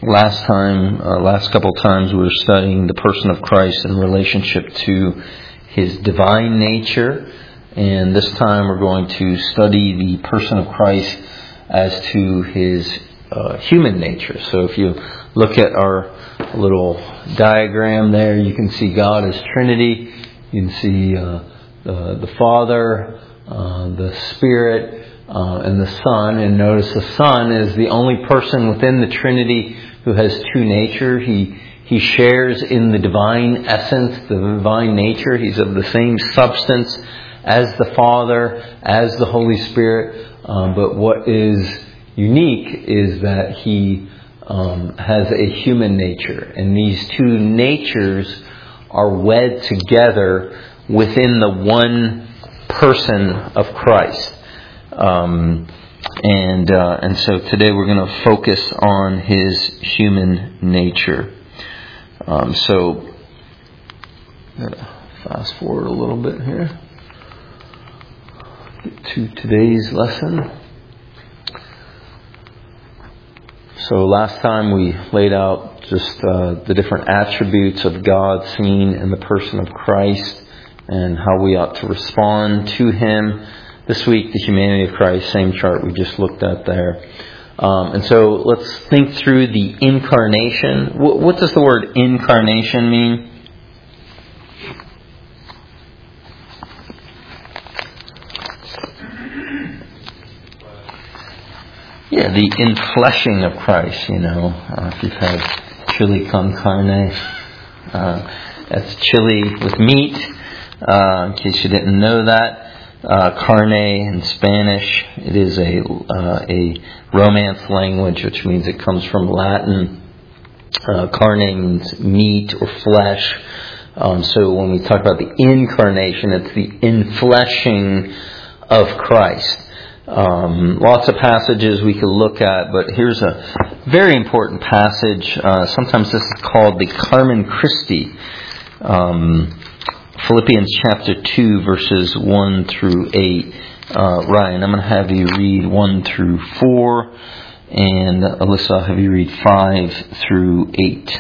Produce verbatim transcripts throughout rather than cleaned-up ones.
last time, uh, last couple times we were studying the person of Christ in relationship to His divine nature. And this time we're going to study the person of Christ as to His uh, human nature. So if you look at our little diagram there, you can see God as Trinity. You can see uh, the, the Father, uh, the Spirit, uh, and the Son. And notice the Son is the only person within the Trinity who has two nature. He he shares in the divine essence, the divine nature. He's of the same substance as the Father, as the Holy Spirit. Um, but what is unique is that He um, has a human nature. And these two natures are wed together within the one person of Christ. Um, and uh, and so today we're going to focus on His human nature. Um, so, I'm going to fast forward a little bit here to today's lesson. So last time we laid out just uh, the different attributes of God seen in the person of Christ and how we ought to respond to Him. This week, the humanity of Christ, same chart we just looked at there. Um, and so let's think through the incarnation. What, what does the word incarnation mean? Yeah, the infleshing of Christ, you know. Uh, if you've had chili con carne, uh, that's chili with meat, uh, in case you didn't know that. Uh, carne in Spanish, it is a uh, a Romance language, which means it comes from Latin. Uh, carne means meat or flesh. Um, so when we talk about the incarnation, it's the infleshing of Christ. Um, lots of passages we could look at, but here's a very important passage. Uh, sometimes this is called the Carmen Christi. Um, Philippians chapter two, verses one through eight. Uh, Ryan, I'm going to have you read one through four, and Alyssa, I'll have you read five through eight.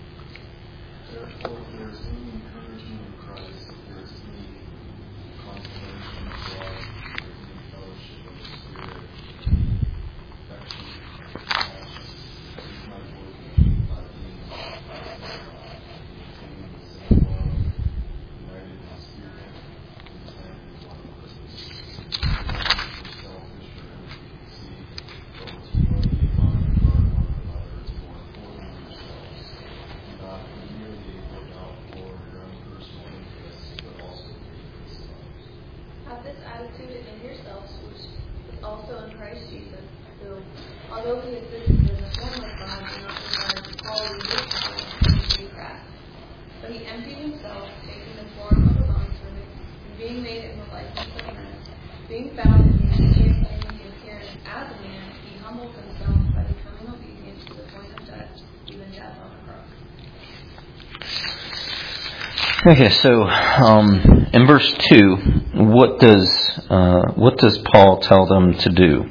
Okay, so um, in verse two, what does uh, what does Paul tell them to do?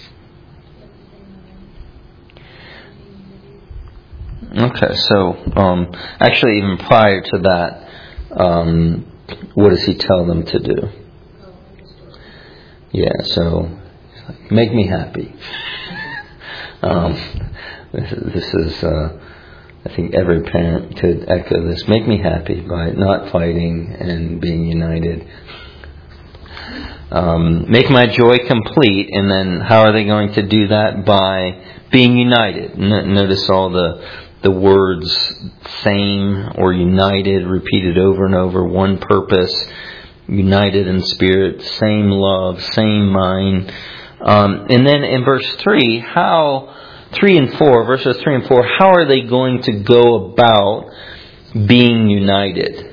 Okay, so um, actually, even prior to that, um, what does he tell them to do? Yeah, so make me happy. um, this, this is. Uh, I think every parent could echo this. Make me happy by not fighting and being united. Um, make my joy complete. And then how are they going to do that? By being united. N- notice all the the words same or united repeated over and over. One purpose. United in spirit. Same love. Same mind. Um, and then in verse three, how... Three and four, verses three and four, how are they going to go about being united?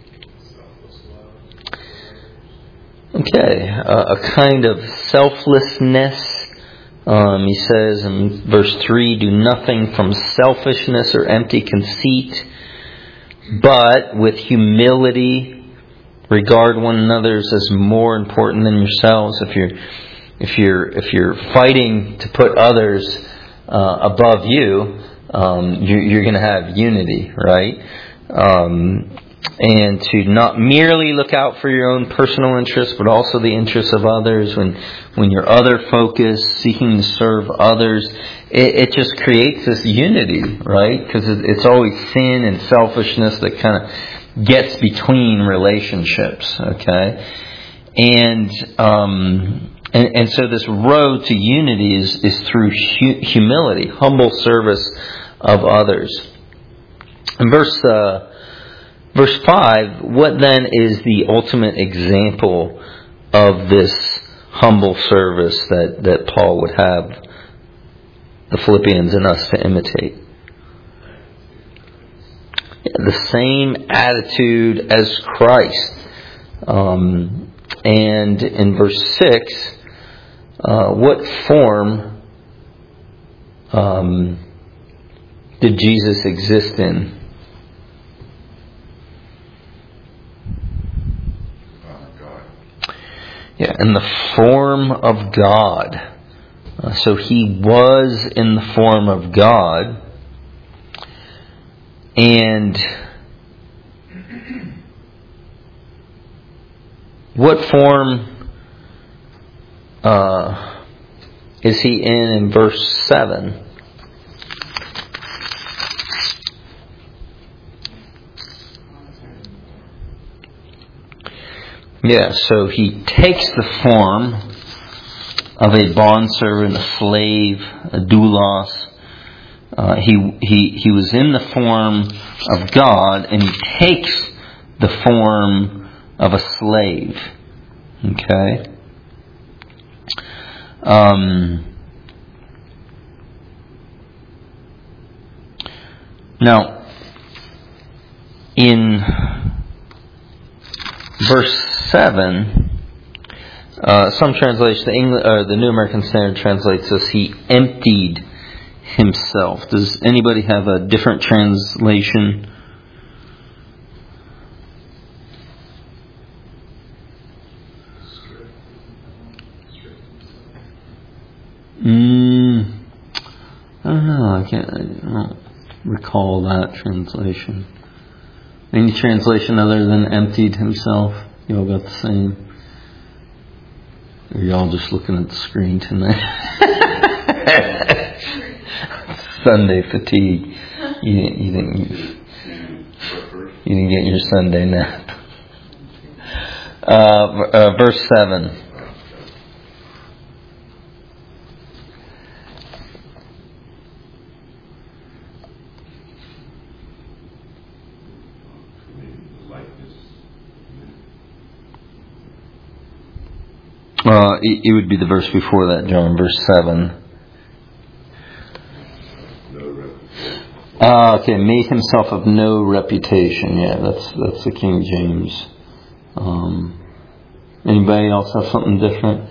Okay, uh, a kind of selflessness. Um, he says in verse three, do nothing from selfishness or empty conceit, but with humility regard one another as more important than yourselves. If you're if you're if you're fighting to put others Uh, above you, um, you're, you're going to have unity, right? Um, and to not merely look out for your own personal interests, but also the interests of others. When when you're other focused, seeking to serve others, it, it just creates this unity, right? Because it, it's always sin and selfishness that kind of gets between relationships, okay? And um, and, and so this road to unity is is through hu- humility, humble service of others. In verse uh, verse five, what then is the ultimate example of this humble service that, that Paul would have the Philippians and us to imitate? The same attitude as Christ. Um, and in verse six, uh, what form um, did Jesus exist in? Yeah, in the form of God. Uh, so he was in the form of God. And what form uh, is he in in verse seven? Yeah, so he takes the form of a bondservant, a slave, a doulos. Uh, he he he was in the form of God, and he takes the form of a slave. Okay. Um, now, in verse seven, uh, some translations, the English, uh, the New American Standard translates this: he emptied himself. Does anybody have a different translation? Mm, I don't know. I can't. I don't recall that translation. Any translation other than emptied himself? You all got the same? Or are y'all just looking at the screen tonight? Sunday fatigue. You, you didn't. You, you didn't get your Sunday nap. Uh, uh, verse seven. Uh, it, it would be the verse before that, John, verse seven. Uh, okay, made himself of no reputation. Yeah, that's that's the King James. Um, anybody else have something different?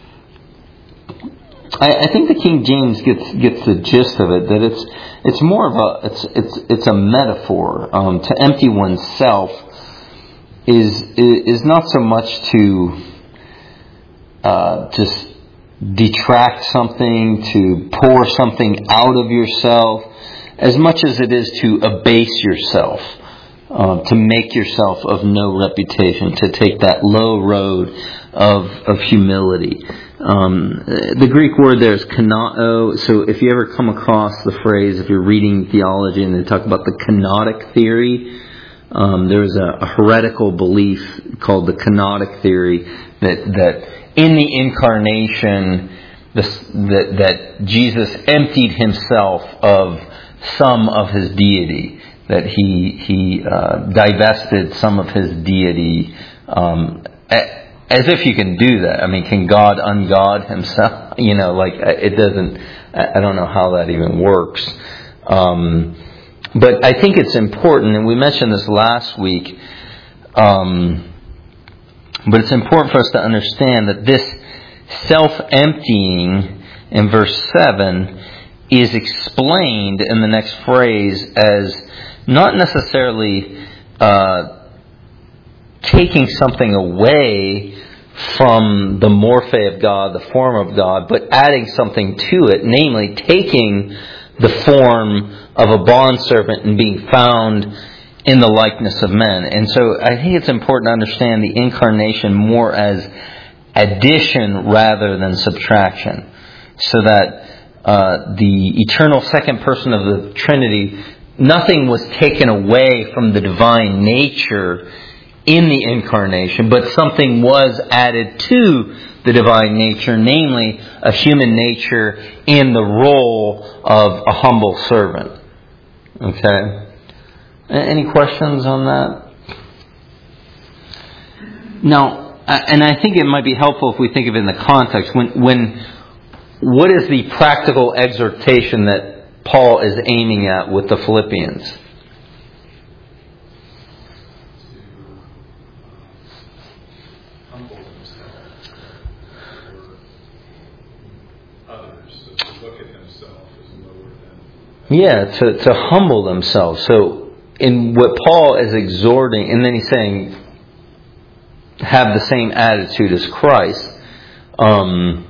I, I think the King James gets gets the gist of it. That it's it's more of a it's it's it's a metaphor. Um, to empty oneself is is not so much to uh, just detract something, to pour something out of yourself, as much as it is to abase yourself, uh, to make yourself of no reputation, to take that low road of of humility. Um, the Greek word there is kanao. So if you ever come across the phrase, if you're reading theology and they talk about the kenotic theory, um, there's a, a heretical belief called the kenotic theory that that in the incarnation, this, that that Jesus emptied himself of some of his deity, that he he uh, divested some of his deity, um, as if you can do that. I mean, can God ungod himself? You know, like it doesn't. I don't know how that even works. Um, but I think it's important, and we mentioned this last week. Um, but it's important for us to understand that this self-emptying in verse seven is explained in the next phrase as not necessarily uh, taking something away from the morphe of God, the form of God, but adding something to it, namely taking the form of a bondservant and being found in the likeness of men. And so I think it's important to understand the incarnation more as addition rather than subtraction. So that uh, the eternal second person of the Trinity, nothing was taken away from the divine nature in the incarnation, but something was added to the divine nature, namely a human nature in the role of a humble servant. Okay? Any questions on that? Now, and I think it might be helpful if we think of it in the context. When, when, what is the practical exhortation that Paul is aiming at with the Philippians? Yeah, to, to humble themselves. So, in what Paul is exhorting, and then he's saying, have the same attitude as Christ. Um,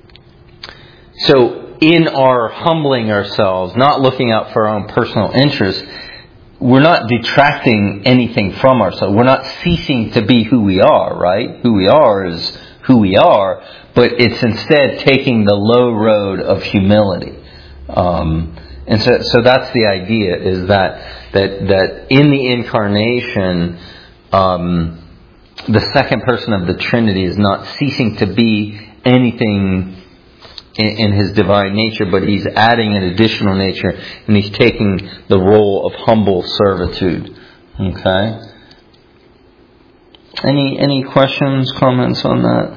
so, in our humbling ourselves, not looking out for our own personal interests, we're not detracting anything from ourselves. We're not ceasing to be who we are, right? Who we are is who we are, but it's instead taking the low road of humility. Um, And so, so that's the idea, is that that that in the incarnation, um, the second person of the Trinity is not ceasing to be anything in, in his divine nature, but he's adding an additional nature, and he's taking the role of humble servitude. Okay. Any any questions, comments on that?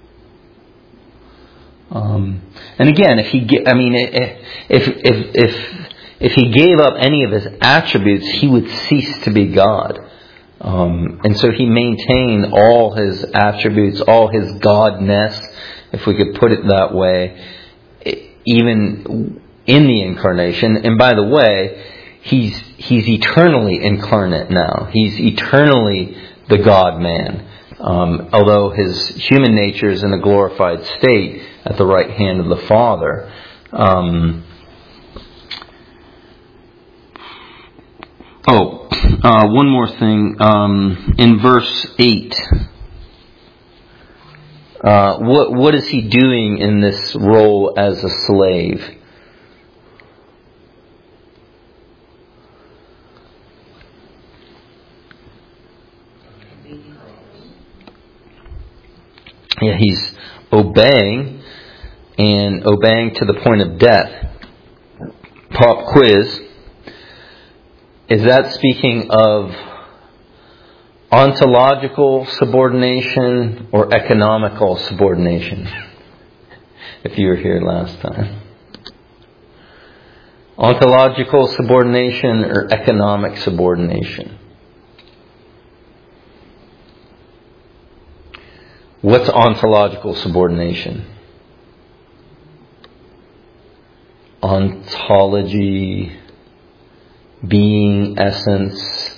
Um, and again, if he, I mean, if if if if he gave up any of his attributes, he would cease to be God. Um, and so he maintained all his attributes, all his godness, if we could put it that way, even in the incarnation. And by the way, he's he's eternally incarnate now. He's eternally the God-man. Um, although his human nature is in a glorified state at the right hand of the Father. Um, oh, uh, one more thing. Um, in verse eight, uh, what what is he doing in this role as a slave? Yeah, he's obeying, and obeying to the point of death. Pop quiz. Is that speaking of ontological subordination or economical subordination? If you were here last time. Ontological subordination or economic subordination? What's ontological subordination? Ontology, being, essence.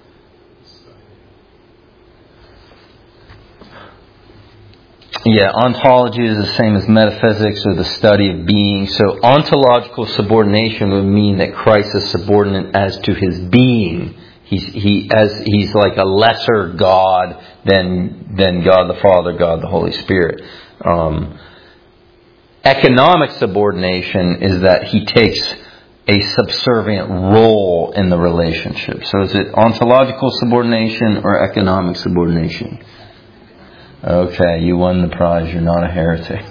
Yeah, ontology is the same as metaphysics or the study of being. So ontological subordination would mean that Christ is subordinate as to his being. He's he as he's like a lesser God than than God the Father, God the Holy Spirit. Um, economic subordination is that he takes a subservient role in the relationship. So is it ontological subordination or economic subordination? Okay, you won the prize. You're not a heretic.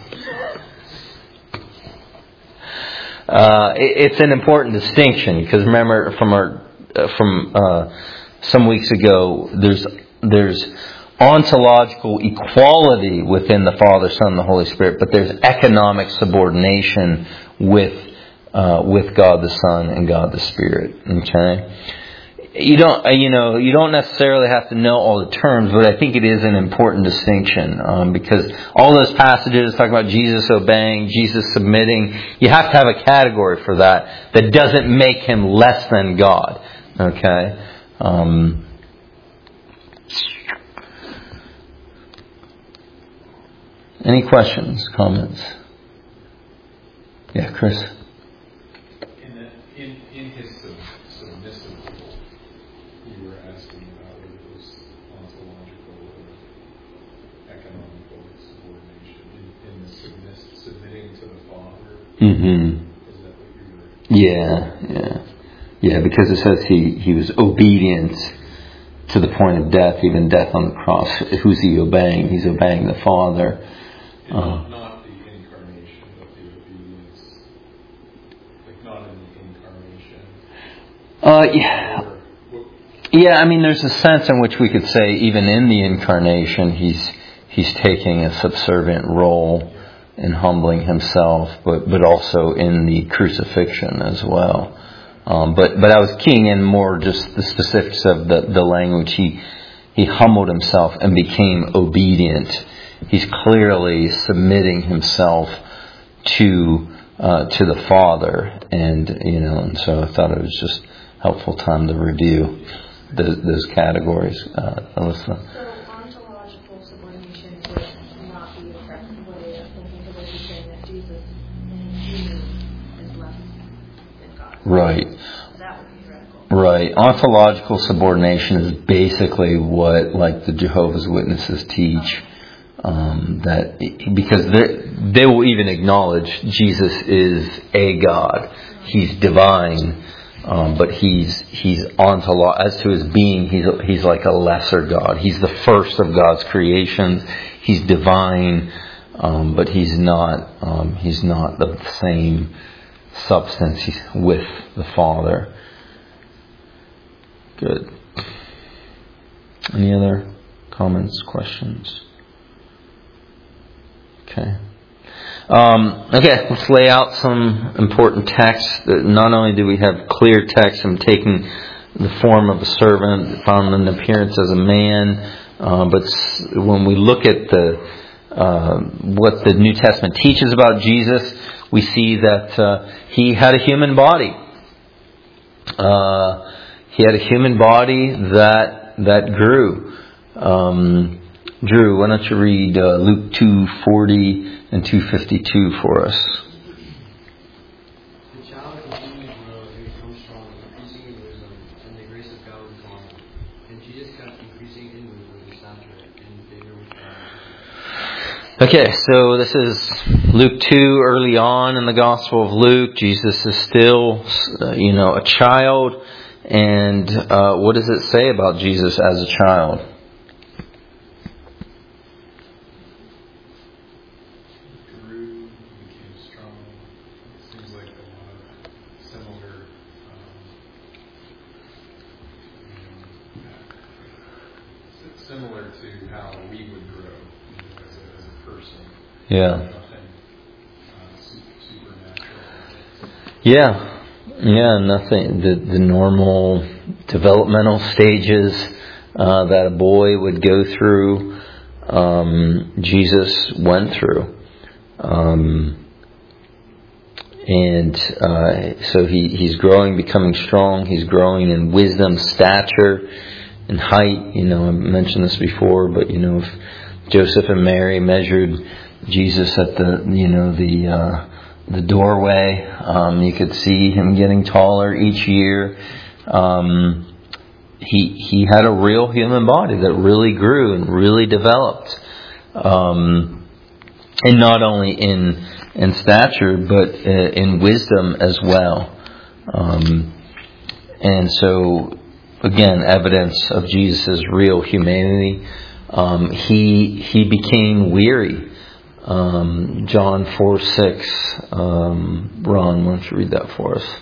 Uh, it, it's an important distinction because remember from our uh, from uh, some weeks ago, there's there's ontological equality within the Father, Son, and the Holy Spirit, but there's economic subordination with uh, with God the Son and God the Spirit. Okay. You don't, you know, you don't necessarily have to know all the terms, but I think it is an important distinction um, because all those passages talk about Jesus obeying, Jesus submitting. You have to have a category for that that doesn't make him less than God. Okay. Um, any questions, comments? Yeah, Chris. In sub- submissive role, you were asking about whether it was ontological or economical subordination in, in the submiss, submitting to the Father. Mm-hmm. Is that what you were? Yeah, yeah, yeah. Because it says he he was obedient to the point of death, even death on the cross. Who's he obeying? He's obeying the Father. Uh, Uh, not the incarnation, but the obedience. Like not in the incarnation. uh, yeah. Yeah, I mean, there's a sense in which we could say even in the incarnation, he's he's taking a subservient role in humbling himself, but, but also in the crucifixion as well. Um, but but I was keying in more just the specifics of the, the language. He he humbled himself and became obedient. He's clearly submitting himself to uh, to the Father, and you know, and so I thought it was just helpful time to review those, those categories. Uh, Alyssa. So ontological subordination would not be a correct way of thinking, because you're saying that Jesus in human is less than God. Right. That would be heretical. Right. Ontological subordination is basically what, like, the Jehovah's Witnesses teach. Um, that because they they will even acknowledge Jesus is a God. He's divine, um, but he's he's ontolo- as to his being, he's he's like a lesser God. He's the first of God's creations. He's divine, um, but he's not um, he's not the same substance with the Father. Good. Any other comments, questions? Okay. Um, okay, let's lay out some important texts. Not only do we have clear text from taking the form of a servant, found an appearance as a man, uh, but when we look at the uh, what the New Testament teaches about Jesus, we see that uh, he had a human body. Uh, he had a human body that that grew. Um, Drew, why don't you read uh, Luke two forty and two fifty-two for us? The child continued to grow and become strong, increasing in wisdom, and the grace of God was upon him. And Jesus kept increasing in wisdom and stature and favor with God. Okay, so this is Luke two, early on in the Gospel of Luke. Jesus is still, uh, you know, a child. And uh, what does it say about Jesus as a child? Similar to how we would grow, you know, as, a, as a person. Yeah. Nothing uh, supernatural. Yeah. Yeah, nothing. The, the normal developmental stages uh, that a boy would go through, um, Jesus went through. Um, and uh, so he, he's growing, becoming strong. He's growing in wisdom, stature, and height. You know, I mentioned this before, but you know, if Joseph and Mary measured Jesus at the, you know, the uh, the doorway, um, you could see him getting taller each year. Um, he he had a real human body that really grew and really developed, um, and not only in in stature but uh, in wisdom as well. Um, and so. Again, evidence of Jesus' real humanity. Um, he he became weary. Um, John four six. Um, Ron, why don't you read that for us?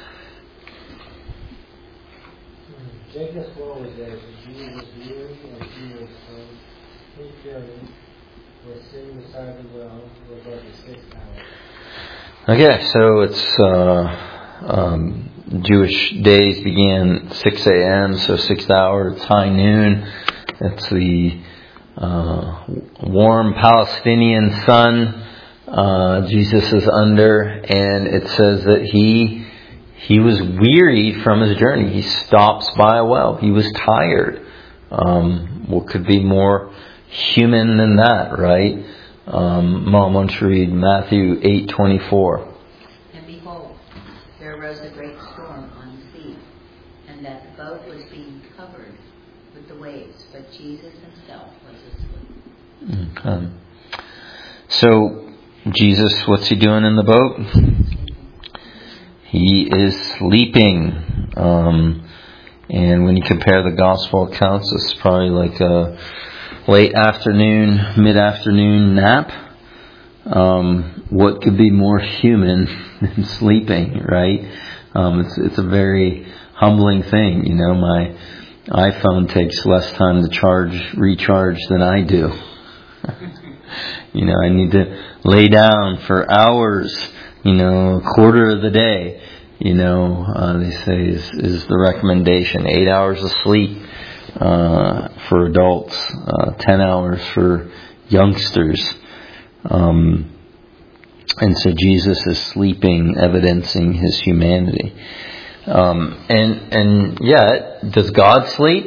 Jacob's well was there, but Jesus was weary and he was um, his journey was sitting beside the well for about the sixth hour. Okay, so it's uh, um, Jewish days began six a.m., so sixth hour, it's high noon. It's the uh, warm Palestinian sun uh, Jesus is under, and it says that he he was weary from his journey. He stops by a well. He was tired. Um, what could be more human than that, right? Um, Mom, why don't you read Matthew eight twenty-four? And behold, there arose a great storm on and that the boat was being covered with the waves, but Jesus himself was asleep. Okay. So, Jesus, what's he doing in the boat? He is sleeping. Um, and when you compare the gospel accounts, it's probably like a late afternoon, mid-afternoon nap. Um, what could be more human than sleeping, right? Um, it's it's a very humbling thing. You know, my iPhone takes less time to charge, recharge than I do. You know, I need to lay down for hours, you know, a quarter of the day, you know, uh, they say is, is the recommendation. Eight hours of sleep uh, for adults, uh, ten hours for youngsters. Um, and so Jesus is sleeping, evidencing his humanity. Um, and, and yet, does God sleep?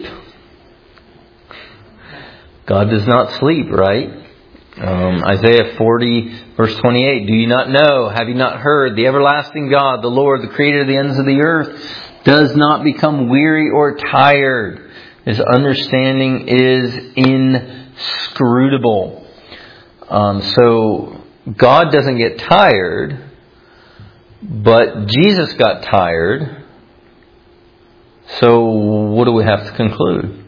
God does not sleep, right? Um, Isaiah forty, verse twenty-eight, do you not know, have you not heard, the everlasting God, the Lord, the creator of the ends of the earth, does not become weary or tired. His understanding is inscrutable. Um, so, God doesn't get tired, but Jesus got tired. So, what do we have to conclude?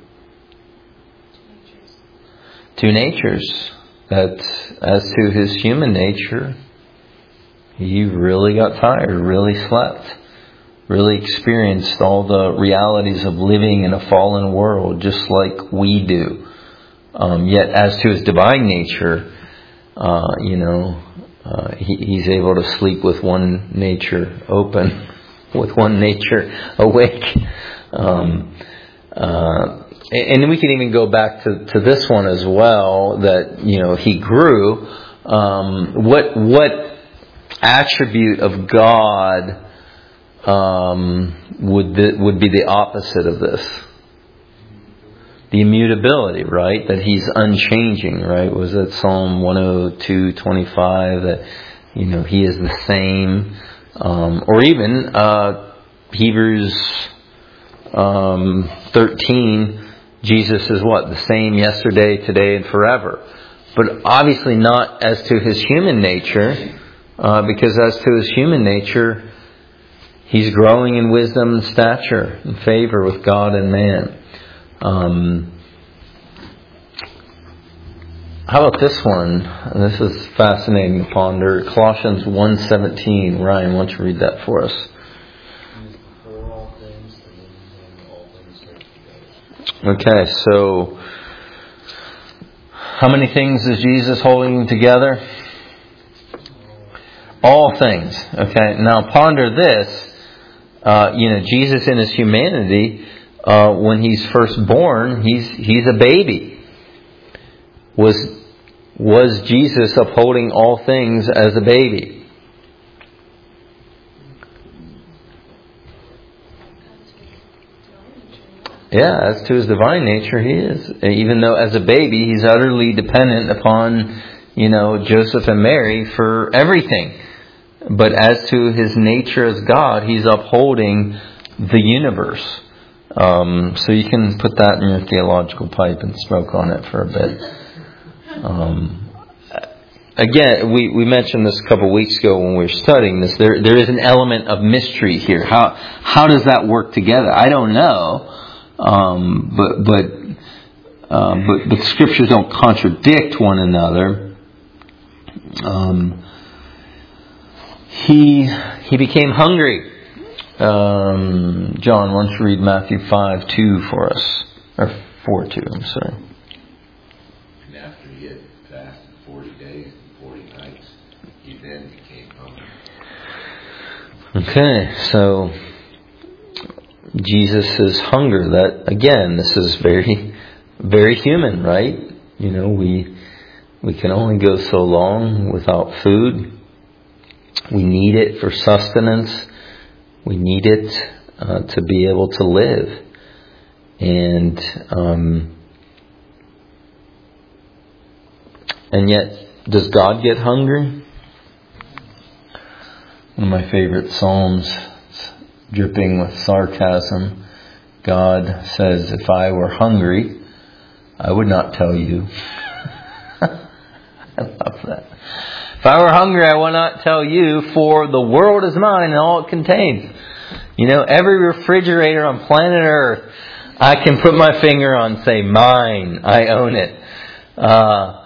Two natures. That as to his human nature, he really got tired, really slept, really experienced all the realities of living in a fallen world, just like we do. Um, yet as to his divine nature, uh, you know, uh, he, he's able to sleep with one nature open, with one nature awake. Um, uh, And we can even go back to, to this one as well, that, you know, he grew. Um, what what attribute of God um, would the, would be the opposite of this? The immutability, right? That he's unchanging, right? Was that Psalm one oh two twenty-five that, you know, he is the same? Um, or even uh, Hebrews um, thirteen. Jesus is what? The same yesterday, today, and forever. But obviously not as to his human nature, uh, because as to his human nature, he's growing in wisdom and stature and favor with God and man. Um, how about this one? This is fascinating to ponder. Colossians one seventeen. Ryan, why don't you read that for us? Okay, so how many things is Jesus holding together? All things. Okay, now ponder this. Uh, you know, Jesus in his humanity, uh, when he's first born, he's he's a baby. Was was Jesus upholding all things as a baby? Yeah, as to his divine nature, he is. Even though as a baby, he's utterly dependent upon, you know, Joseph and Mary for everything. But as to his nature as God, he's upholding the universe. Um, so you can put that in your theological pipe and smoke on it for a bit. Um, again, we, we mentioned this a couple of weeks ago when we were studying this. There there is an element of mystery here. How how does that work together? I don't know. Um, but but, uh, but but scriptures don't contradict one another. Um, he he became hungry. Um, John, why don't you read Matthew five two for us, or four two? I'm sorry. And after he had fasted forty days and forty nights, he then became hungry. Okay, so Jesus' hunger, that again, this is very, very human, right? You know, we we can only go so long without food. We need it for sustenance. We need it uh, to be able to live. And um, and yet, does God get hungry? One of my favorite psalms, dripping with sarcasm. God says, if I were hungry, I would not tell you. I love that. If I were hungry, I will not tell you, for the world is mine and all it contains. You know, every refrigerator on planet Earth, I can put my finger on, say, mine. I own it. Uh,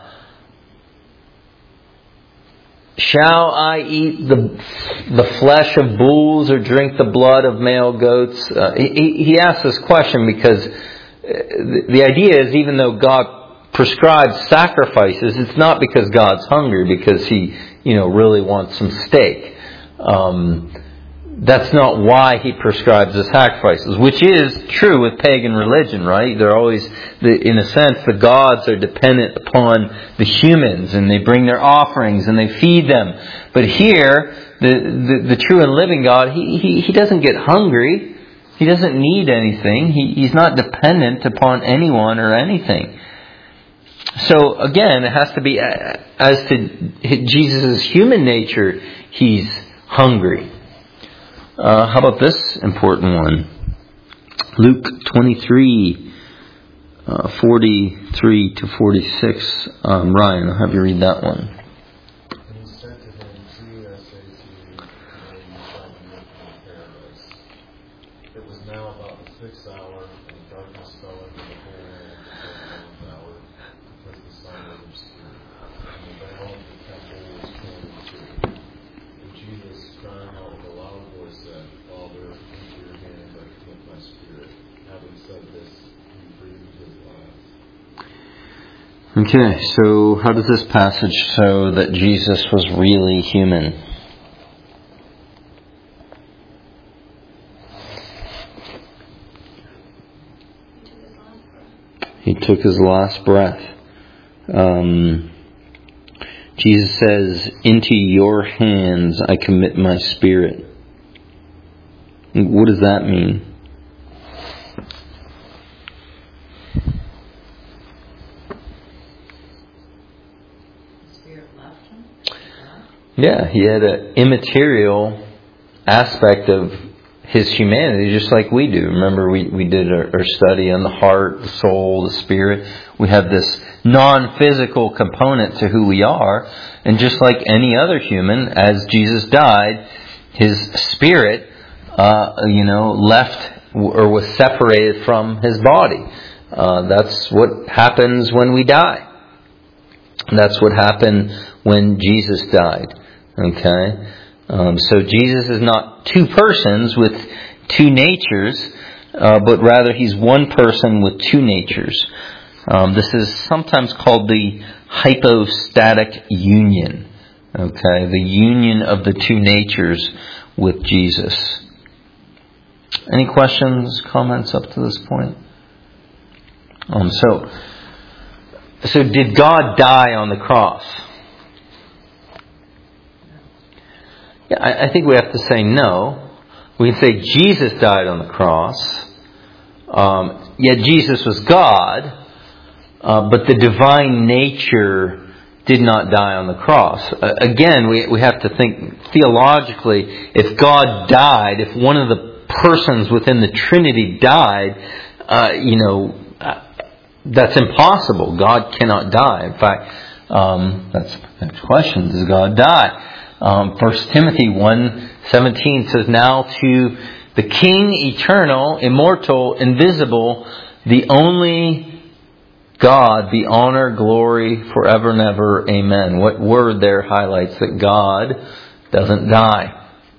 Shall I eat the the flesh of bulls or drink the blood of male goats? Uh, he, he asks this question because the, the idea is, even though God prescribes sacrifices, it's not because God's hungry, because He, you know, really wants some steak. Um, that's not why He prescribes the sacrifices, which is true with pagan religion, right? They're always, in a sense, the gods are dependent upon the humans, and they bring their offerings and they feed them. But here, the the, the true and living God, he, he he doesn't get hungry. He doesn't need anything. He he's not dependent upon anyone or anything. So again, it has to be as to Jesus' human nature. He's hungry. Uh, how about this important one? Luke twenty-three, uh, forty-three to forty-six. Um, Ryan, I'll have you read that one. And he said to him, truly I say to you, today you shall be with me in paradise. It was now about the sixth hour, and darkness fell over the whole land until the ninth hour, because the sun was obscured, and the veil of the temple was torn in two. And Jesus, crying out with a loud voice, said, Father, into your hands I commit my spirit. Having said this, he breathed his last. Okay, so how does this passage show that Jesus was really human? He took his last breath. Um, Jesus says, into your hands I commit my spirit. What does that mean? Yeah, he had an immaterial aspect of his humanity, just like we do. Remember, we, we did our, our study on the heart, the soul, the spirit. We have this non-physical component to who we are. And just like any other human, as Jesus died, his spirit, uh, you know, left or was separated from his body. Uh, that's what happens when we die. That's what happened when Jesus died. Okay? Um, so Jesus is not two persons with two natures, uh, but rather He's one person with two natures. Um, this is sometimes called the hypostatic union. Okay? The union of the two natures with Jesus. Any questions, comments up to this point? Um, so, so did God die on the cross? Yeah, I, I think we have to say no. We can say Jesus died on the cross. Um, yet Jesus was God, uh, but the divine nature did not die on the cross. Uh, again, we we have to think theologically. If God died, if one of the persons within the Trinity died, uh, you know, uh, that's impossible. God cannot die. In fact, um, that's the next question: does God die? Um, First Timothy one seventeen says, "Now to the King, eternal, immortal, invisible, the only God, be honor, glory, forever and ever. Amen." What word there highlights that God doesn't die?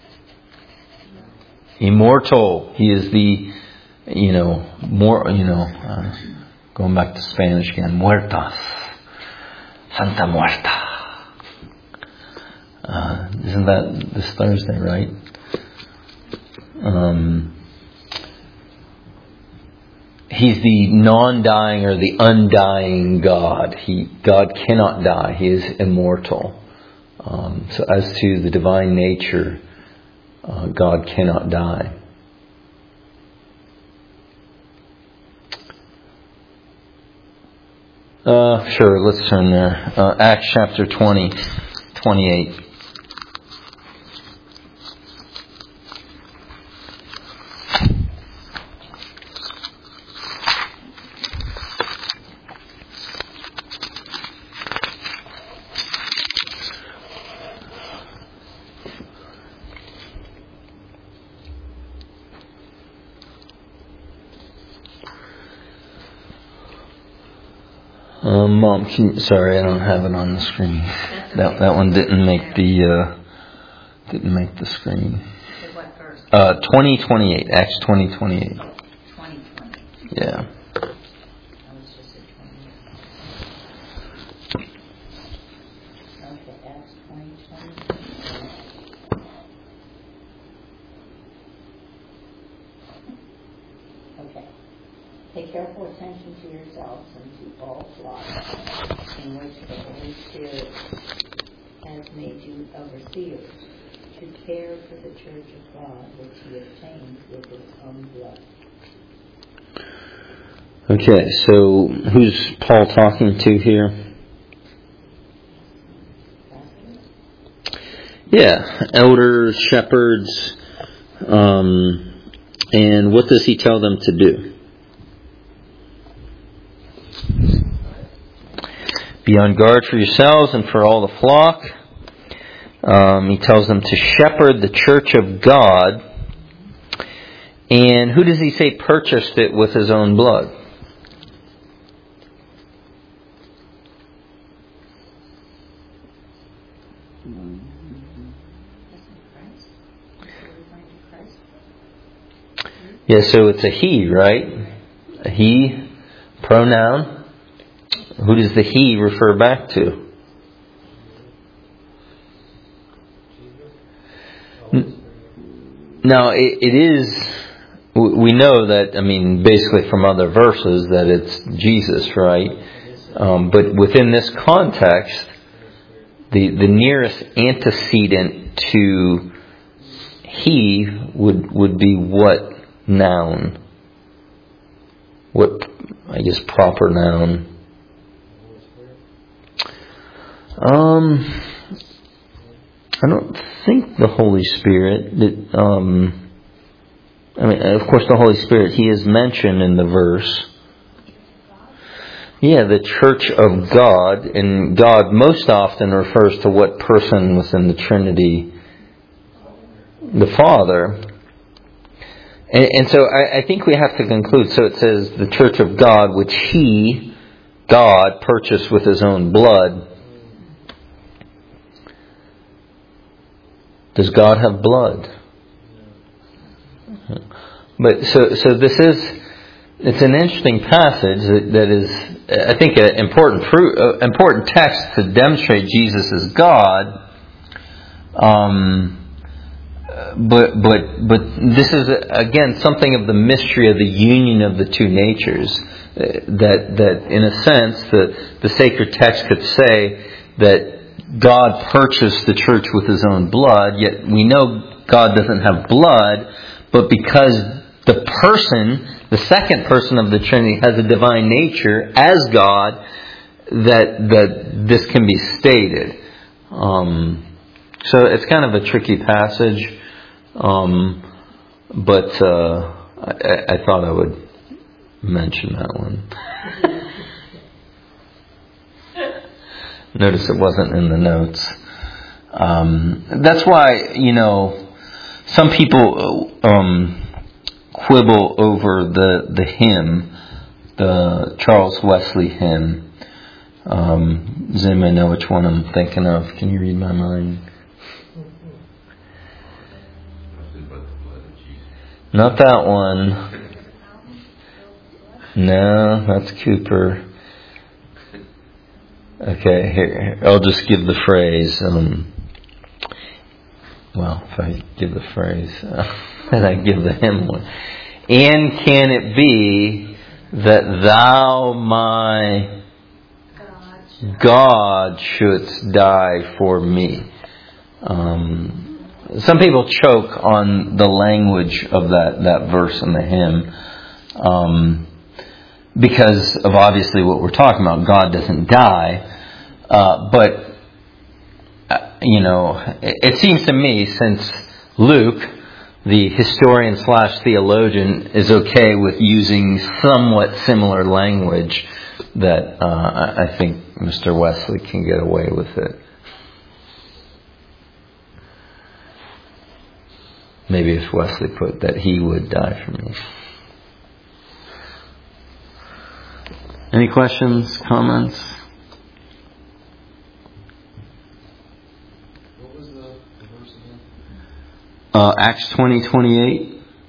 Immortal. He is the, you know, more, you know, uh, going back to Spanish again, muertas, Santa Muerta. Uh, isn't that this Thursday, right? Um, he's the non-dying or the undying God. He God cannot die. He is immortal. Um, so as to the divine nature, uh, God cannot die. Uh, sure, let's turn there. Uh, Acts chapter twenty, twenty-eight. Um, Mom, can, sorry, I don't have it on the screen. That that one didn't make the uh, didn't make the screen. So what verse? Uh, twenty twenty eight, Acts twenty twenty eight. twenty twenty. Yeah. I was just at twenty-eight. Okay, Acts twenty twenty. Okay. Pay careful attention to yourselves and to all flocks in which the Holy Spirit has made you overseers, to care for the church of God, which he obtained with his own blood. Okay, so who's Paul talking to here? Yeah, elders, shepherds, um, and what does he tell them to do? Be on guard for yourselves and for all the flock. Um, he tells them to shepherd the church of God. And who does he say purchased it with his own blood? Yeah, so it's a he, right? A he, pronoun. Who does the he refer back to? Now, it, it is, we know that, I mean, basically from other verses, that it's Jesus, right? Um, but within this context, the, the nearest antecedent to he would, would be what noun? What, I guess, proper noun? Um, I don't think the Holy Spirit. That, um, I mean, of course, the Holy Spirit, he is mentioned in the verse. Yeah, the church of God, and God most often refers to what person within the Trinity? The Father. And, and so I, I think we have to conclude. So it says the church of God, which he, God, purchased with his own blood. Does God have blood? But so so this is, it's an interesting passage that, that is, I think, an important proof, uh, important text to demonstrate Jesus as God. Um, but but but this is again something of the mystery of the union of the two natures. That that in a sense the the sacred text could say that God purchased the church with his own blood, yet we know God doesn't have blood, but because the person, the second person of the Trinity, has a divine nature as God, that that this can be stated. Um, so it's kind of a tricky passage, um, but uh, I, I thought I would mention that one. Notice it wasn't in the notes. Um, that's why, you know, some people um, quibble over the the hymn, the Charles Wesley hymn. Um, does anybody know which one I'm thinking of? Can you read my mind? Not that one. No, that's Cooper. Okay, here, I'll just give the phrase. Um, well, if I give the phrase, uh, then I give the hymn one. And can it be that thou, my God, shouldst die for me? Um, some people choke on the language of that, that verse in the hymn. Um, because of obviously what we're talking about, God doesn't die. Uh, but, uh, you know, it, it seems to me, since Luke, the historian slash theologian, is okay with using somewhat similar language, that uh, I think Mister Wesley can get away with it. Maybe if Wesley put that he would die for me. Any questions, comments? What was the, the verse again? Uh, Acts twenty twenty-eight.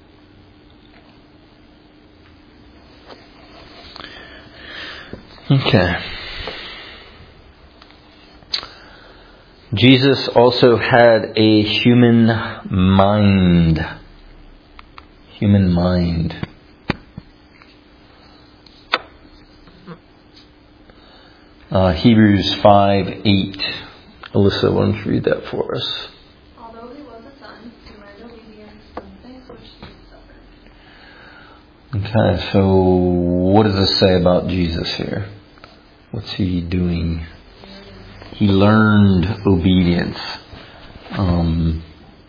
Okay. Jesus also had a human mind. Human mind. Uh, Hebrews five eight. Alyssa, why don't you read that for us? Although he was a son, he learned obedience from things which he suffered. Okay, so what does this say about Jesus here? What's he doing? He learned obedience. Um,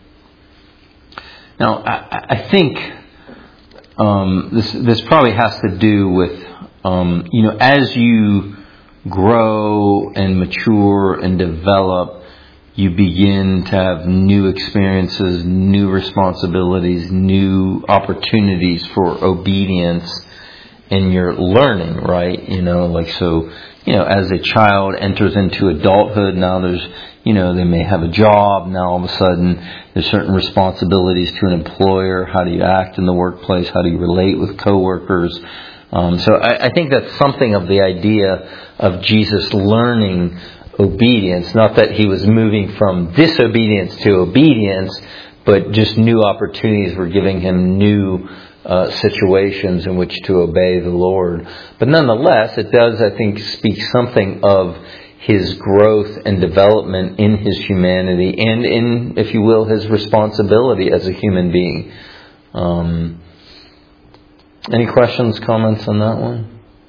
now, I, I think um, this this probably has to do with um, you know, as you grow and mature and develop, you begin to have new experiences, new responsibilities, new opportunities for obedience, and you're learning, right? You know, like so. You know, as a child enters into adulthood, now there's, you know, they may have a job. Now all of a sudden there's certain responsibilities to an employer. How do you act in the workplace? How do you relate with coworkers? Um, so I, I think that's something of the idea of Jesus learning obedience. Not that he was moving from disobedience to obedience, but just new opportunities were giving him new Uh, situations in which to obey the Lord. But nonetheless, it does, I think, speak something of his growth and development in his humanity and in, if you will, his responsibility as a human being. Um, any questions, comments on that one?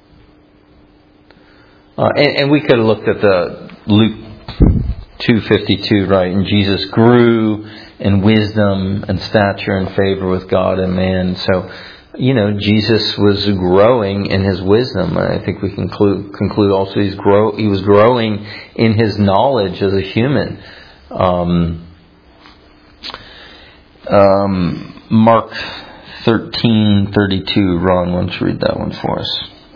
Uh, and, and we could have looked at the Luke two fifty-two, right? And Jesus grew in wisdom and stature and favor with God and man. So, you know, Jesus was growing in his wisdom. I think we can conclude, conclude also he's grow, he was growing in his knowledge as a human. Um, um, Mark thirteen thirty-two. Ron, why don't you read that one for us?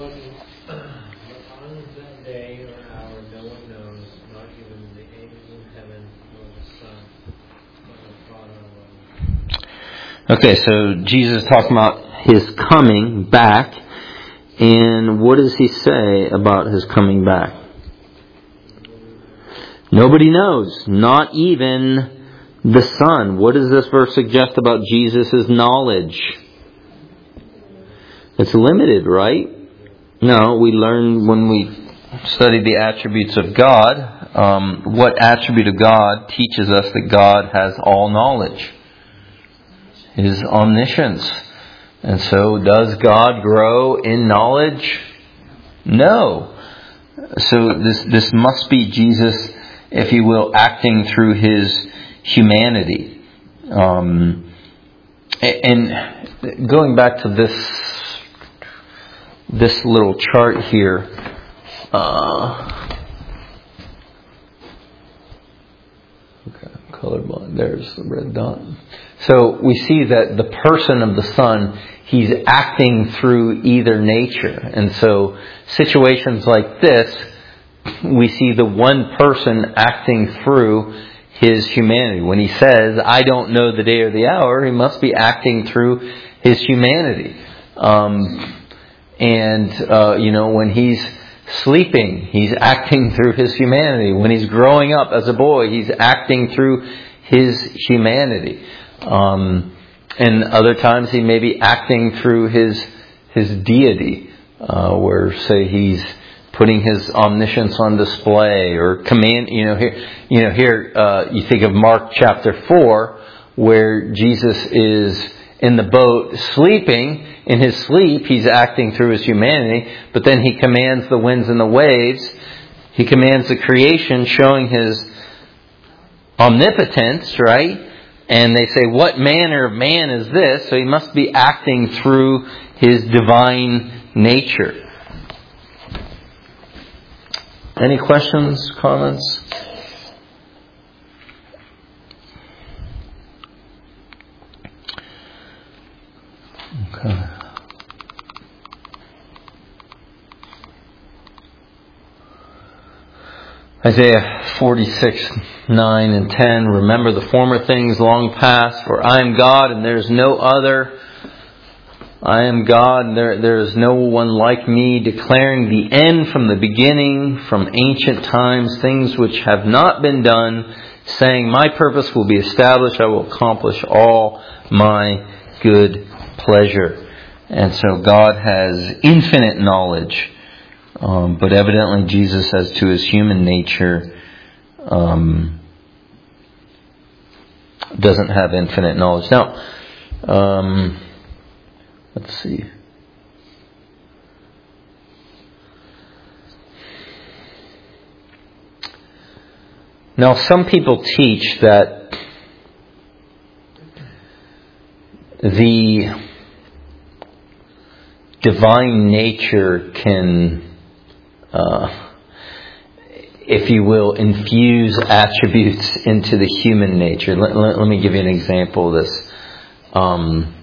Okay, so Jesus is talking about his coming back. And what does he say about his coming back? Nobody knows. Not even the Son. What does this verse suggest about Jesus' knowledge? It's limited, right? No, we learn when we study the attributes of God. Um, what attribute of God teaches us that God has all knowledge? His omniscience. And so does God grow in knowledge? No. So this this must be Jesus, if you will, acting through his humanity. Um, and going back to this this little chart here, uh, okay, colorblind. There's the red dot. So we see that the person of the Son, he's acting through either nature. And so situations like this, we see the one person acting through his humanity. When he says, I don't know the day or the hour, he must be acting through his humanity. Um, and, uh, you know, when he's sleeping, he's acting through his humanity. When he's growing up as a boy, he's acting through his humanity. Um, and other times he may be acting through his his deity, uh, where say he's putting his omniscience on display or command. You know here, you know here uh, you think of Mark chapter four, where Jesus is in the boat sleeping. In his sleep, he's acting through his humanity, but then he commands the winds and the waves. He commands the creation, showing his omnipotence, right? And they say, what manner of man is this? So he must be acting through his divine nature. Any questions, comments? Okay. Isaiah forty-six, nine and ten. Remember the former things long past, for I am God and there is no other. I am God and there, there is no one like me, declaring the end from the beginning, from ancient times, things which have not been done, saying, my purpose will be established, I will accomplish all my good pleasure. And so God has infinite knowledge. Um, but evidently Jesus, as to his human nature, um, doesn't have infinite knowledge. Now, um, let's see. Now, some people teach that the divine nature can, uh, if you will, infuse attributes into the human nature. Let, let, let me give you an example of this. Um,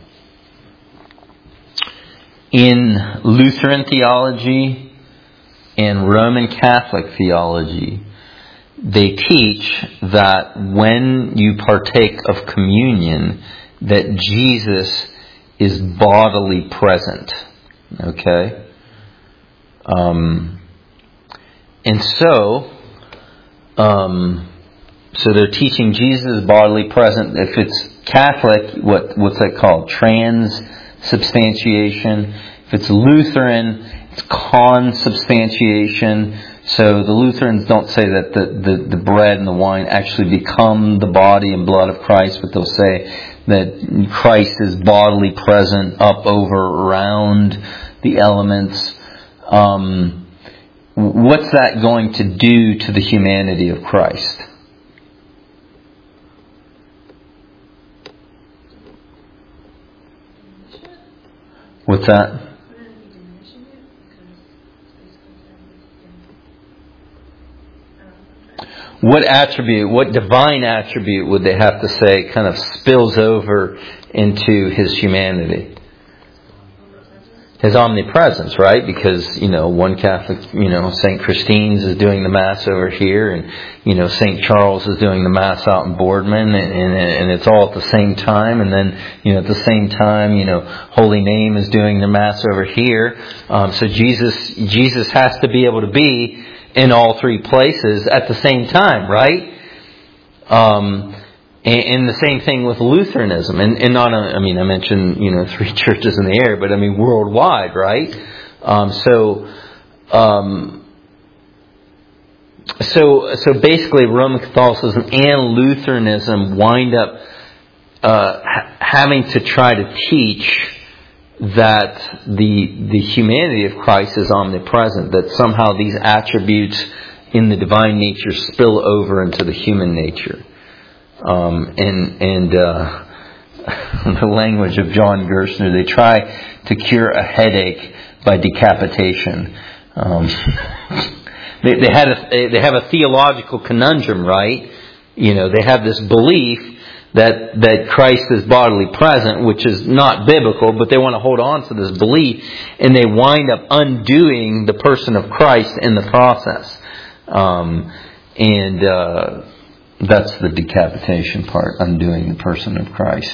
in Lutheran theology and Roman Catholic theology, they teach that when you partake of communion, that Jesus is bodily present. Okay? Um, and so, um, so they're teaching Jesus is bodily present. If it's Catholic, what what's that called? Transubstantiation. If it's Lutheran, it's consubstantiation. So the Lutherans don't say that the, the, the bread and the wine actually become the body and blood of Christ, but they'll say that Christ is bodily present up, over, around the elements. Um, what's that going to do to the humanity of Christ? What's that? What attribute, what divine attribute would they have to say kind of spills over into his humanity? His omnipresence, right? Because, you know, one Catholic, you know, Saint Christine's is doing the Mass over here, and, you know, Saint Charles is doing the Mass out in Boardman, and, and, and it's all at the same time. And then, you know, at the same time, you know, Holy Name is doing the Mass over here. Um, so Jesus, Jesus has to be able to be in all three places at the same time, right? Um, and, and the same thing with Lutheranism, and, and not, a, I mean, I mentioned, you know, three churches in the air, but I mean worldwide, right? Um, so, um, so, so basically, Roman Catholicism and Lutheranism wind up uh, ha- having to try to teach that the the humanity of Christ is omnipresent, that somehow these attributes in the divine nature spill over into the human nature. Um, and and uh, the language of John Gerstner, they try to cure a headache by decapitation. Um, they, they had a, they have a theological conundrum, right? You know, they have this belief that that Christ is bodily present, which is not biblical, but they want to hold on to this belief, and they wind up undoing the person of Christ in the process. Um, and uh, that's the decapitation part, undoing the person of Christ.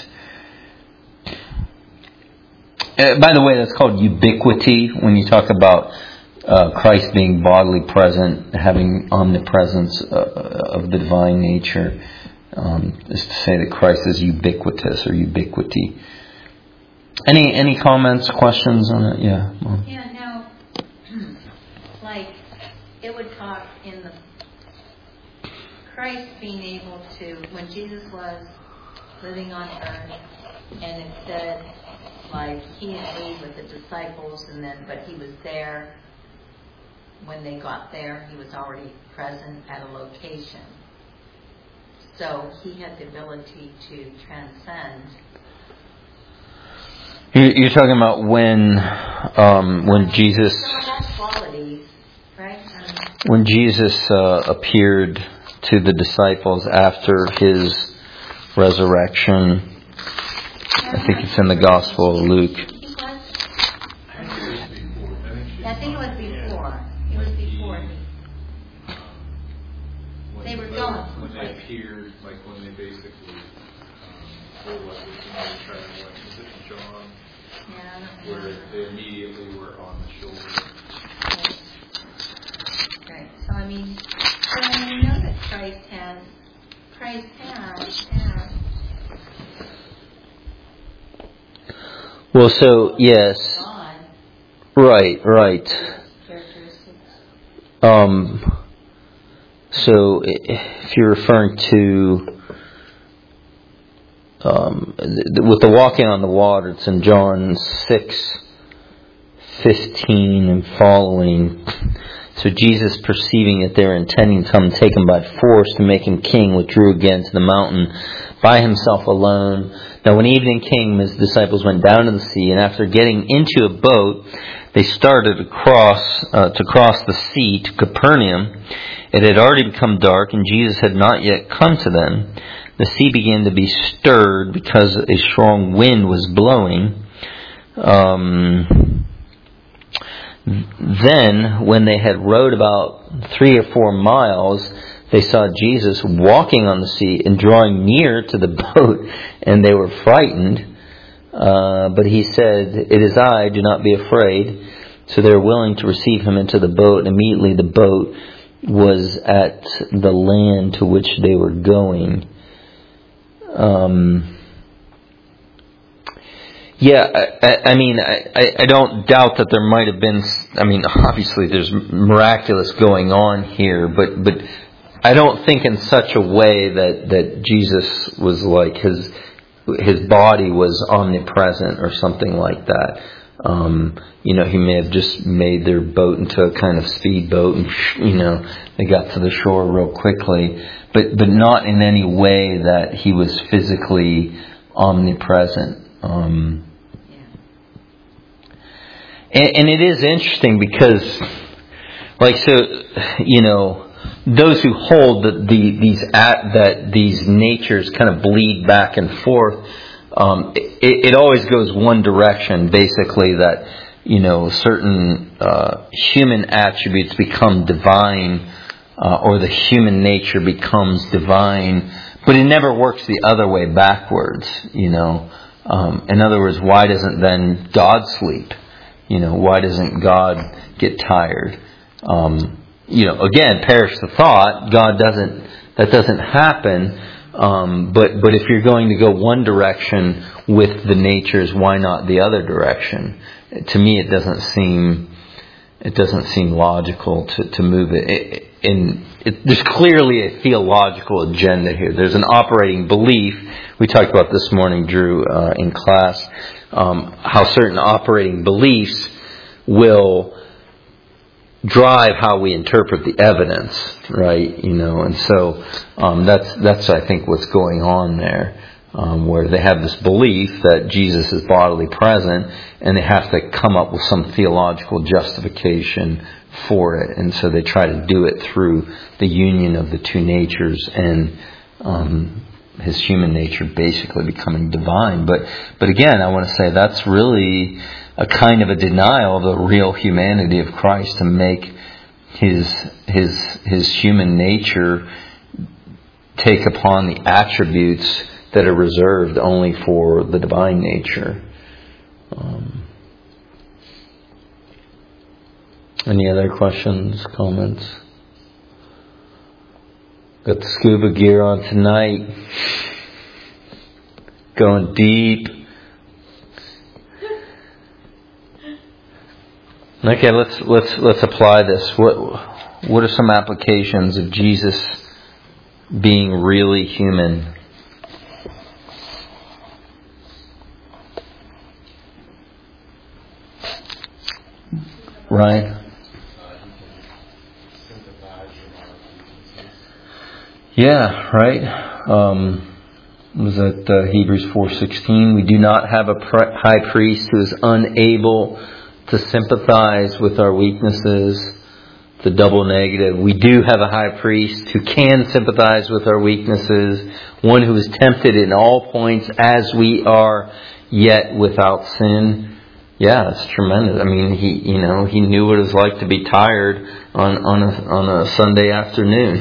Uh, by the way, that's called ubiquity, when you talk about uh, Christ being bodily present, having omnipresence uh, of the divine nature. Um, is to say that Christ is ubiquitous or ubiquity. Any any comments, questions on it? Yeah. Mom. Yeah, no. Like, it would talk in the Christ being able to, when Jesus was living on earth, and it said, like, he and ate with the disciples, and then, but he was there when they got there. He was already present at a location. So he had the ability to transcend. You're talking about when, um, when Jesus, So that's qualities, right? Um, when Jesus uh, appeared to the disciples after his resurrection. I think it's in the Gospel of Luke. I think it was before. It was before. They were the- going When they someplace. appeared, like when they basically, um, were what was in the traveling, was it John? Yeah, I don't Where remember. they immediately were on the shoulder. Right. So I mean, so I mean, we know that Christ has, Christ has, has. Well, so yes, God right, right. characteristics. Um, so if you're referring to um, with the walking on the water, it's in John six fifteen and following. So Jesus, perceiving that they were intending to come and take him by force to make him king, withdrew again to the mountain by himself alone. Now when evening came, his disciples went down to the sea, and after getting into a boat, they started across uh, to cross the sea to Capernaum. It had already become dark, and Jesus had not yet come to them. The sea began to be stirred because a strong wind was blowing. Um, then, when they had rowed about three or four miles, they saw Jesus walking on the sea and drawing near to the boat, and they were frightened. Uh, but he said, "It is I, do not be afraid." So they were willing to receive him into the boat, and immediately the boat was at the land to which they were going. Um, yeah, I, I, I mean, I, I don't doubt that there might have been, I mean, obviously there's miraculous going on here, but, but I don't think in such a way that, that Jesus was like, his, his body was omnipresent or something like that. Um, you know, he may have just made their boat into a kind of speedboat and, you know, they got to the shore real quickly. But, but not in any way that he was physically omnipresent. Um, and, and it is interesting because, like, so, you know, those who hold that the, these at, that these natures kind of bleed back and forth, um, it, it always goes one direction. Basically, that you know certain uh, human attributes become divine, uh, or the human nature becomes divine, but it never works the other way backwards. You know, um, in other words, why doesn't then God sleep? You know, why doesn't God get tired? Um, you know, again, perish the thought. God doesn't. That doesn't happen. Um, but but if you're going to go one direction with the natures, why not the other direction? To me, it doesn't seem it doesn't seem logical to, to move it. it in it, there's clearly a theological agenda here. There's an operating belief. We talked about this morning, Drew, uh, in class, um, how certain operating beliefs will drive how we interpret the evidence, right? You know, and so um, that's that's I think what's going on there, um, where they have this belief that Jesus is bodily present, and they have to come up with some theological justification for it, and so they try to do it through the union of the two natures and um, his human nature basically becoming divine. But but again, I want to say that's really a kind of a denial of the real humanity of Christ, to make his his his human nature take upon the attributes that are reserved only for the divine nature. Um, any other questions, comments? Got the scuba gear on tonight. Going deep. Okay, let's let's let's apply this. What what are some applications of Jesus being really human? Ryan? Yeah, right. Um, was that uh, Hebrews four sixteen? We do not have a pre- high priest who is unable to sympathize with our weaknesses. The double negative. We do have a high priest who can sympathize with our weaknesses, one who is tempted in all points as we are, yet without sin. Yeah, it's tremendous. I mean, he, you know, he knew what it was like to be tired on on a on a Sunday afternoon.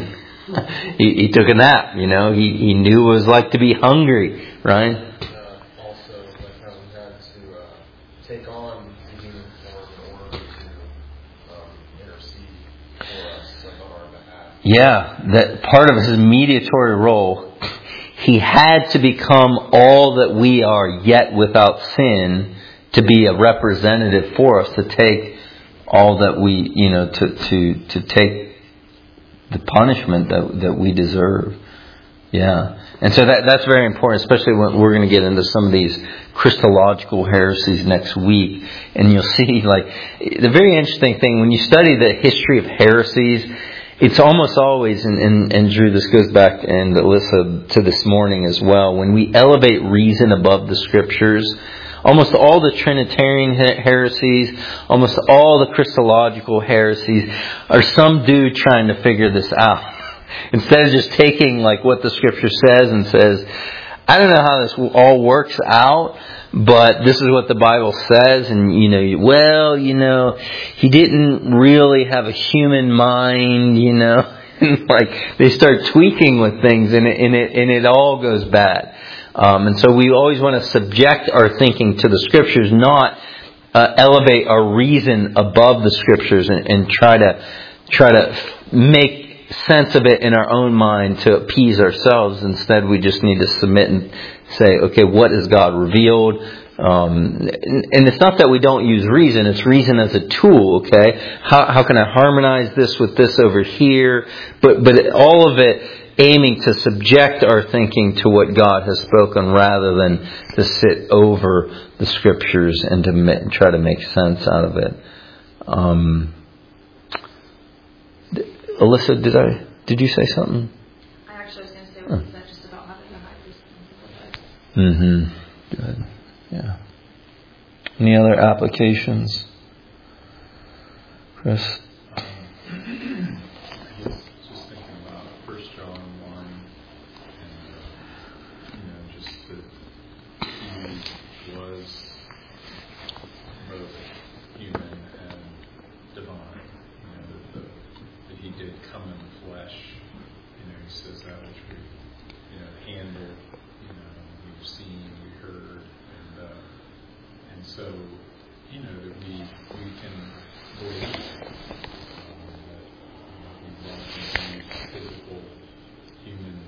he, he took a nap, you know. He he knew what it was like to be hungry, Ryan. Uh, also, like how we had to uh, take on the human form in order to um, intercede for us, like on our behalf. Yeah, that part of his mediatory role, he had to become all that we are, yet without sin, to be a representative for us, to take all that we, you know, to to to take the punishment that that we deserve. Yeah. And so that that's very important, especially when we're going to get into some of these Christological heresies next week. And you'll see, like, the very interesting thing, when you study the history of heresies, it's almost always, and, and, and Drew, this goes back, and Alyssa, to this morning as well, when we elevate reason above the Scriptures, almost all the Trinitarian heresies, almost all the Christological heresies, are some dude trying to figure this out. Instead of just taking like what the Scripture says and says, I don't know how this all works out, but this is what the Bible says, and you know, well, you know, he didn't really have a human mind, you know, and like they start tweaking with things, and it and it, and it all goes bad. Um, and so we always want to subject our thinking to the Scriptures, not uh, elevate our reason above the Scriptures and, and try to try to make sense of it in our own mind to appease ourselves. Instead, we just need to submit and say, okay, what has God revealed? Um, and, and it's not that we don't use reason, it's reason as a tool, okay? How, how can I harmonize this with this over here? But, but all of it aiming to subject our thinking to what God has spoken rather than to sit over the Scriptures and to ma- try to make sense out of it. Um, Alyssa, did I? Did you say something? I actually was going to say what you said just about having the high priest. Mm-hmm. Good. Yeah. Any other applications, Chris? Um, I guess just thinking about First John one, and uh, you know, just that he was both human and divine. You know, that, the, that he did come in the flesh. You know, he says that which we, you know, handled. You know, we've seen, we heard, and uh, and so, you know, that we we can believe. Physical human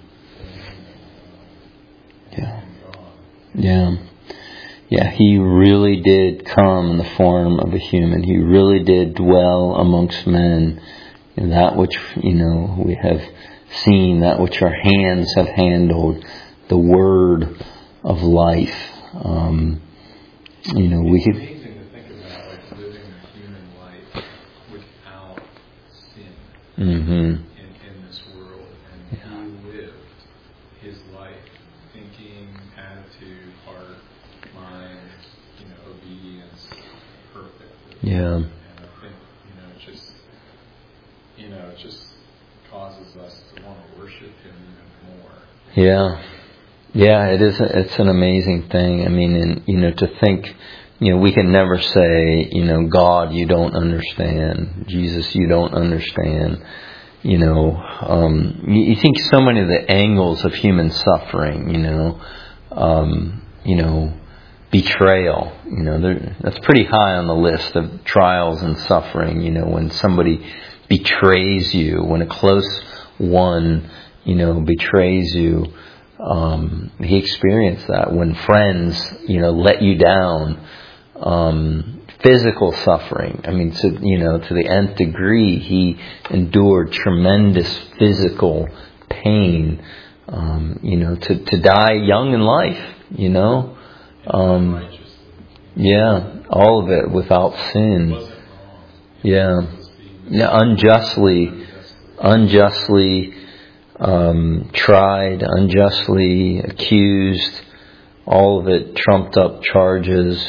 yeah. Yeah. Yeah, he really did come in the form of a human. He really did dwell amongst men. And that which, you know, we have seen, that which our hands have handled, the word of life. Um, you know, we could. It's amazing to think about, like, living a human life without sin. Mm-hmm. In, in this world, and yeah. He lived his life thinking, attitude, heart, mind, you know, obedience, perfectly. Yeah. And I think, you know, it just, you know, it just causes us to want to worship him even more. Yeah. Yeah, it is. It's an amazing thing. I mean, and you know, to think, you know, we can never say, you know, God, you don't understand. Jesus, you don't understand. You know, um, you, you think so many of the angles of human suffering, you know, um, you know, betrayal, you know, that's pretty high on the list of trials and suffering, you know, when somebody betrays you, when a close one, you know, betrays you. Um, he experienced that when friends, you know, let you down. Um, physical suffering. I mean, to, you know, to the nth degree, he endured tremendous physical pain. Um, you know, to to die young in life. You know, um, yeah, all of it without sin. Yeah, yeah, unjustly, unjustly. Um, tried, unjustly accused, all of it trumped up charges,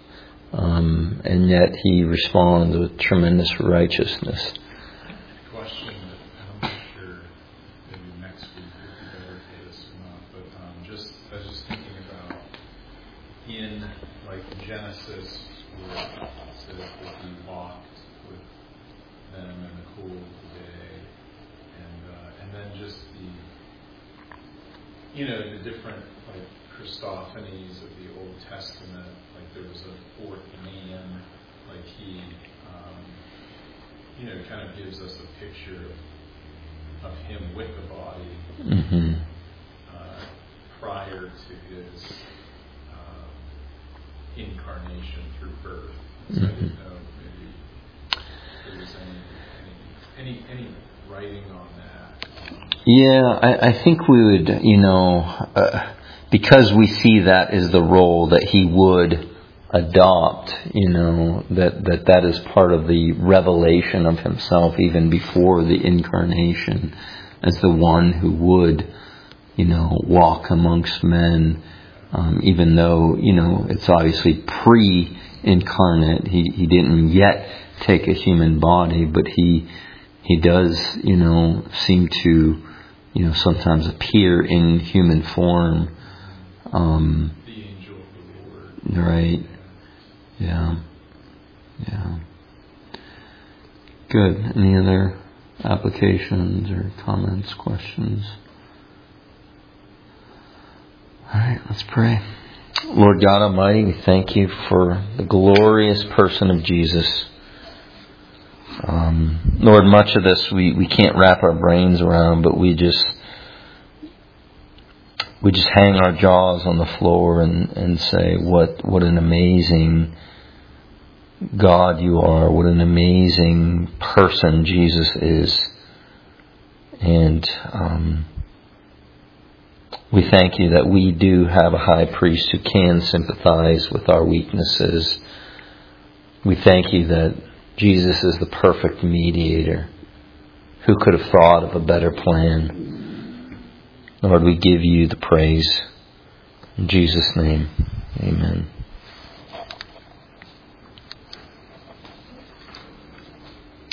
um, and yet he responds with tremendous righteousness. Question that I'm not sure maybe next week would be better for this or not, but um, just I was just thinking about in like Genesis where it says that he walked with them in the cool of the day, and uh, and then just you know, the different like Christophanies of the Old Testament, like there was a fourth man, like he, um, you know, kind of gives us a picture of, of him with the body Mm-hmm. uh, prior to his uh, incarnation through birth. So Mm-hmm. I didn't know maybe if there was any any any, any writing on that. Um, Yeah, I, I think we would, you know, uh, because we see that as the role that he would adopt, you know, that, that that is part of the revelation of himself even before the incarnation, as the one who would, you know, walk amongst men, um, even though, you know, it's obviously pre-incarnate. He, he didn't yet take a human body, but he he does, you know, seem to, you know, sometimes appear in human form. Um, the angel of the Lord. right. Yeah. Yeah. Good. Any other applications or comments, questions? All right, let's pray. Lord God Almighty, we thank you for the glorious person of Jesus. Um, Lord, much of this we, we can't wrap our brains around, but we just we just hang our jaws on the floor and, and say, what what an amazing God you are, what an amazing person Jesus is. And um, we thank you that we do have a high priest who can sympathize with our weaknesses. We thank you that Jesus is the perfect mediator. Who could have thought of a better plan? Lord, we give you the praise. In Jesus' name, amen.